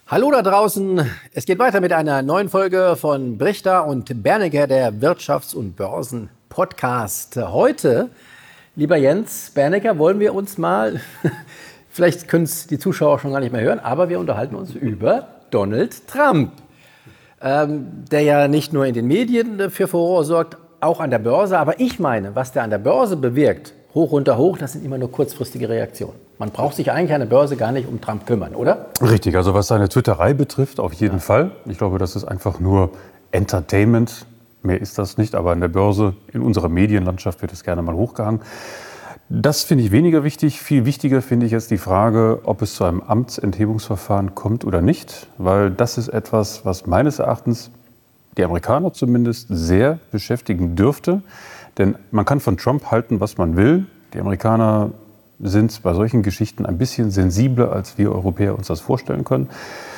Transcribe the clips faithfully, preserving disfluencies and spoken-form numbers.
Hallo da draußen, es geht weiter mit einer neuen Folge von Brichter und Bernecker, der Wirtschafts- und Börsen-Podcast. Heute, lieber Jens Bernecker, wollen wir uns mal, vielleicht können es die Zuschauer schon gar nicht mehr hören, aber wir unterhalten uns über Donald Trump, ähm, der ja nicht nur in den Medien für Furore sorgt, auch an der Börse. Aber ich meine, was der an der Börse bewirkt, hoch, runter, hoch, das sind immer nur kurzfristige Reaktionen. Man braucht sich eigentlich an der Börse gar nicht um Trump kümmern, oder? Richtig, also was seine Twitterei betrifft, auf jeden ja. Fall. Ich glaube, das ist einfach nur Entertainment. Mehr ist das nicht, aber an der Börse, in unserer Medienlandschaft wird es gerne mal hochgehangen. Das finde ich weniger wichtig. Viel wichtiger finde ich jetzt die Frage, ob es zu einem Amtsenthebungsverfahren kommt oder nicht. Weil das ist etwas, was meines Erachtens die Amerikaner zumindest sehr beschäftigen dürfte. Denn man kann von Trump halten, was man will. Die Amerikaner sind bei solchen Geschichten ein bisschen sensibler, als wir Europäer uns das vorstellen können.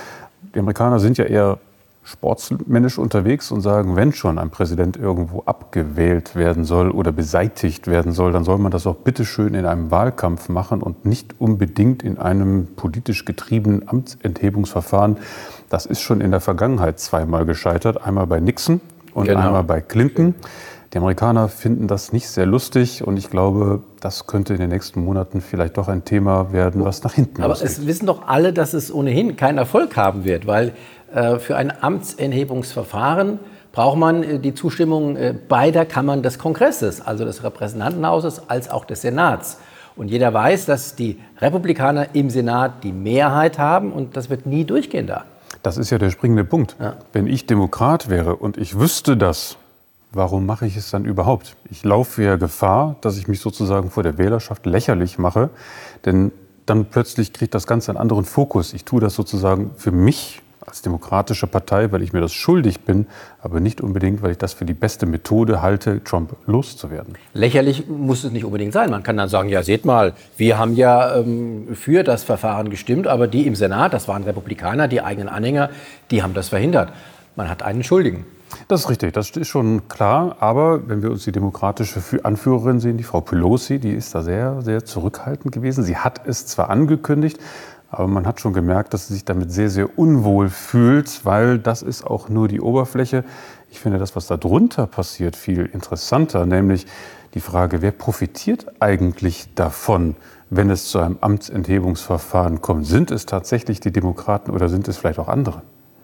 Die Amerikaner sind ja eher sportsmännisch unterwegs und sagen, wenn schon ein Präsident irgendwo abgewählt werden soll oder beseitigt werden soll, dann soll man das auch bitteschön in einem Wahlkampf machen und nicht unbedingt in einem politisch getriebenen Amtsenthebungsverfahren. Das ist schon in der Vergangenheit zweimal gescheitert, einmal bei Nixon und genau. einmal bei Clinton. Die Amerikaner finden das nicht sehr lustig und ich glaube, das könnte in den nächsten Monaten vielleicht doch ein Thema werden, was nach hinten Aber losgeht. es wissen doch alle, dass es ohnehin keinen Erfolg haben wird, weil äh, für ein Amtsenthebungsverfahren braucht man äh, die Zustimmung äh, beider Kammern des Kongresses, also des Repräsentantenhauses als auch des Senats. Und jeder weiß, dass die Republikaner im Senat die Mehrheit haben und das wird nie durchgehen da. Das ist ja der springende Punkt. Ja. Wenn ich Demokrat wäre und ich wüsste das, warum mache ich es dann überhaupt? Ich laufe ja Gefahr, dass ich mich sozusagen vor der Wählerschaft lächerlich mache, denn dann plötzlich kriegt das Ganze einen anderen Fokus. Ich tue das sozusagen für mich als demokratische Partei, weil ich mir das schuldig bin, aber nicht unbedingt, weil ich das für die beste Methode halte, Trump loszuwerden. Lächerlich muss es nicht unbedingt sein. Man kann dann sagen, ja, seht mal, wir haben ja ähm, für das Verfahren gestimmt, aber die im Senat, das waren Republikaner, die eigenen Anhänger, die haben das verhindert. Man hat einen Schuldigen. Das ist richtig, das ist schon klar. Aber wenn wir uns die demokratische Anführerin sehen, die Frau Pelosi, die ist da sehr, sehr zurückhaltend gewesen. Sie hat es zwar angekündigt, aber man hat schon gemerkt, dass sie sich damit sehr, sehr unwohl fühlt, weil das ist auch nur die Oberfläche. Ich finde das, was da drunter passiert, viel interessanter, nämlich die Frage, wer profitiert eigentlich davon, wenn es zu einem Amtsenthebungsverfahren kommt? Sind es tatsächlich die Demokraten oder sind es vielleicht auch andere?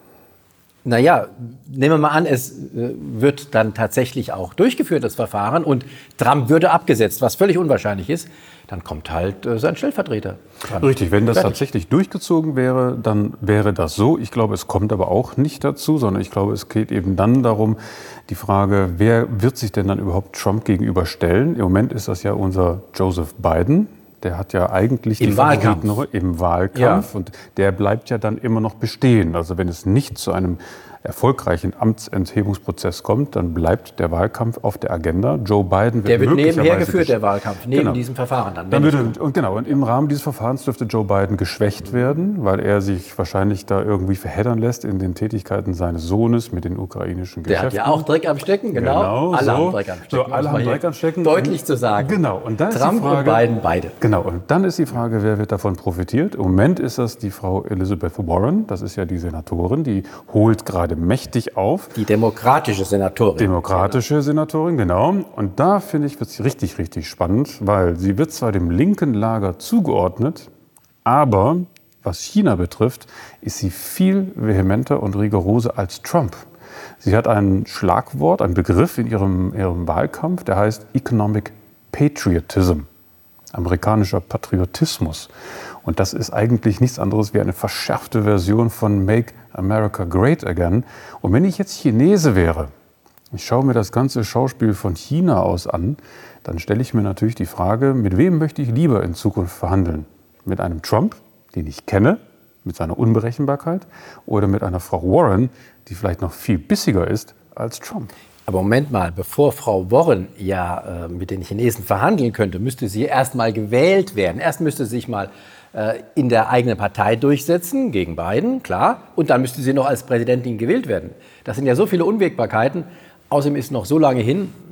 Naja, nehmen wir mal an, es äh, wird dann tatsächlich auch durchgeführt, das Verfahren, und Trump würde abgesetzt, was völlig unwahrscheinlich ist, dann kommt halt äh, sein Stellvertreter dran. Richtig, wenn das Fertig. tatsächlich durchgezogen wäre, dann wäre das so. Ich glaube, es kommt aber auch nicht dazu, sondern ich glaube, es geht eben dann darum, die Frage, wer wird sich denn dann überhaupt Trump gegenüberstellen? Im Moment ist das ja unser Joseph Biden. Der hat ja eigentlich Im die Wahlkampf. Favoriten im Wahlkampf ja. Und der bleibt ja dann immer noch bestehen. Also wenn es nicht zu einem erfolgreichen Amtsenthebungsprozess kommt, dann bleibt der Wahlkampf auf der Agenda. Joe Biden wird Der wird nebenher geführt, gesch- der Wahlkampf, neben genau. diesem Verfahren dann. dann würde, und genau, und im Rahmen dieses Verfahrens dürfte Joe Biden geschwächt werden, weil er sich wahrscheinlich da irgendwie verheddern lässt in den Tätigkeiten seines Sohnes mit den ukrainischen Der Geschäften. hat ja auch Dreck am Stecken, genau. Genau, alle so. haben Dreck am Stecken. So, alle haben Dreck am Stecken. Deutlich zu sagen. Genau. Und dann Trump ist die Frage, und Biden beide. Genau. Und dann ist die Frage, wer wird davon profitiert? Im Moment ist das die Frau Elizabeth Warren. Das ist ja die Senatorin. Die holt gerade mächtig auf. Die demokratische Senatorin. Demokratische Senatorin, genau. Und da, finde ich, wird es richtig, richtig spannend, weil sie wird zwar dem linken Lager zugeordnet, aber was China betrifft, ist sie viel vehementer und rigoroser als Trump. Sie hat ein Schlagwort, einen Begriff in ihrem, ihrem Wahlkampf, der heißt Economic Patriotism, amerikanischer Patriotismus. Und das ist eigentlich nichts anderes wie eine verschärfte Version von Make America Great Again. Und wenn ich jetzt Chinese wäre, ich schaue mir das ganze Schauspiel von China aus an, dann stelle ich mir natürlich die Frage, mit wem möchte ich lieber in Zukunft verhandeln? Mit einem Trump, den ich kenne, mit seiner Unberechenbarkeit, oder mit einer Frau Warren, die vielleicht noch viel bissiger ist als Trump? Aber Moment mal, bevor Frau Warren ja äh, mit den Chinesen verhandeln könnte, müsste sie erst mal gewählt werden. Erst müsste sie sich mal äh, in der eigenen Partei durchsetzen, gegen Biden, klar. Und dann müsste sie noch als Präsidentin gewählt werden. Das sind ja so viele Unwägbarkeiten. Außerdem ist noch so lange hin,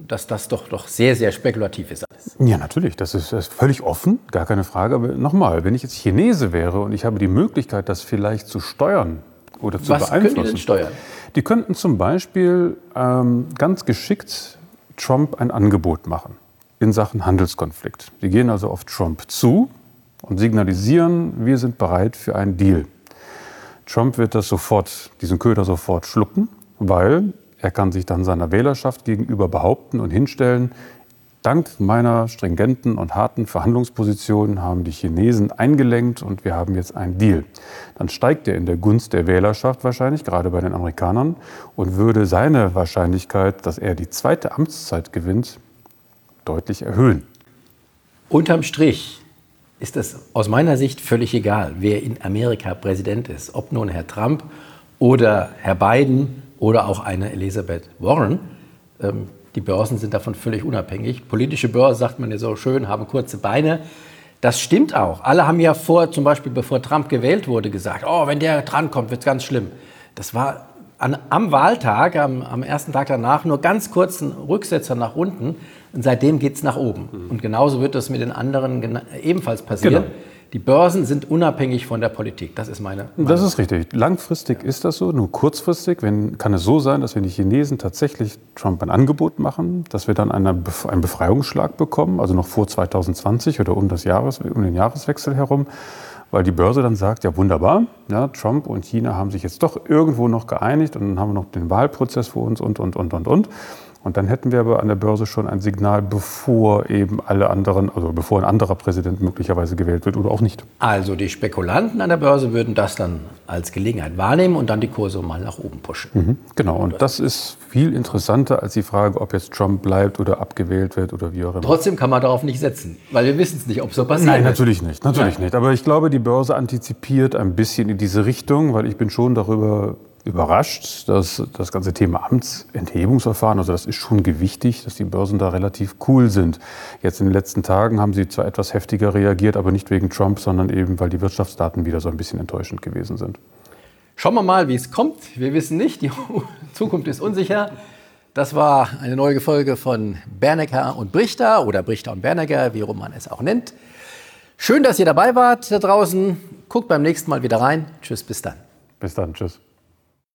dass das doch, doch sehr, sehr spekulativ ist alles. Ja, natürlich, das ist, das ist völlig offen, gar keine Frage. Aber nochmal, wenn ich jetzt Chinese wäre und ich habe die Möglichkeit, das vielleicht zu steuern oder zu Was beeinflussen. können die denn steuern? Die könnten zum Beispiel ähm, ganz geschickt Trump ein Angebot machen in Sachen Handelskonflikt. Die gehen also auf Trump zu und signalisieren, wir sind bereit für einen Deal. Trump wird das sofort, diesen Köder sofort schlucken, weil er kann sich dann seiner Wählerschaft gegenüber behaupten und hinstellen, dank meiner stringenten und harten Verhandlungsposition haben die Chinesen eingelenkt und wir haben jetzt einen Deal. Dann steigt er in der Gunst der Wählerschaft wahrscheinlich, gerade bei den Amerikanern, und würde seine Wahrscheinlichkeit, dass er die zweite Amtszeit gewinnt, deutlich erhöhen. Unterm Strich ist es aus meiner Sicht völlig egal, wer in Amerika Präsident ist. Ob nun Herr Trump oder Herr Biden oder auch eine Elizabeth Warren. Ähm, die Börsen sind davon völlig unabhängig. Politische Börsen, sagt man ja so schön, haben kurze Beine. Das stimmt auch. Alle haben ja vor, zum Beispiel bevor Trump gewählt wurde, gesagt, oh, wenn der drankommt, wird es ganz schlimm. Das war an, am Wahltag, am, am ersten Tag danach, nur ganz kurzen Rücksetzer nach unten. Und seitdem geht es nach oben. Mhm. Und genauso wird das mit den anderen ebenfalls passieren. Genau. Die Börsen sind unabhängig von der Politik. Das ist meine Meinung. Das ist richtig. Langfristig ja. ist das so. Nur kurzfristig wenn, kann es so sein, dass wenn die Chinesen tatsächlich Trump ein Angebot machen, dass wir dann eine, einen Befreiungsschlag bekommen, also noch vor zwanzig zwanzig oder um, das Jahres, um den Jahreswechsel herum, weil die Börse dann sagt, ja wunderbar, ja, Trump und China haben sich jetzt doch irgendwo noch geeinigt und dann haben wir noch den Wahlprozess vor uns und, und, und, und, und. Und dann hätten wir aber an der Börse schon ein Signal, bevor eben alle anderen, also bevor ein anderer Präsident möglicherweise gewählt wird oder auch nicht. Also die Spekulanten an der Börse würden das dann als Gelegenheit wahrnehmen und dann die Kurse mal nach oben pushen. Mhm, genau, und das ist viel interessanter als die Frage, ob jetzt Trump bleibt oder abgewählt wird oder wie auch immer. Trotzdem kann man darauf nicht setzen, weil wir wissen es nicht, ob so passiert. Nein, natürlich nicht, natürlich ja. nicht. Aber ich glaube, die Börse antizipiert ein bisschen in diese Richtung, weil ich bin schon darüber überrascht, dass das ganze Thema Amtsenthebungsverfahren, also das ist schon gewichtig, dass die Börsen da relativ cool sind. Jetzt in den letzten Tagen haben sie zwar etwas heftiger reagiert, aber nicht wegen Trump, sondern eben, weil die Wirtschaftsdaten wieder so ein bisschen enttäuschend gewesen sind. Schauen wir mal, wie es kommt. Wir wissen nicht, die Zukunft ist unsicher. Das war eine neue Folge von Bernecker und Brichter oder Brichter und Bernecker, wie rum man es auch nennt. Schön, dass ihr dabei wart da draußen. Guckt beim nächsten Mal wieder rein. Tschüss, bis dann. Bis dann, tschüss.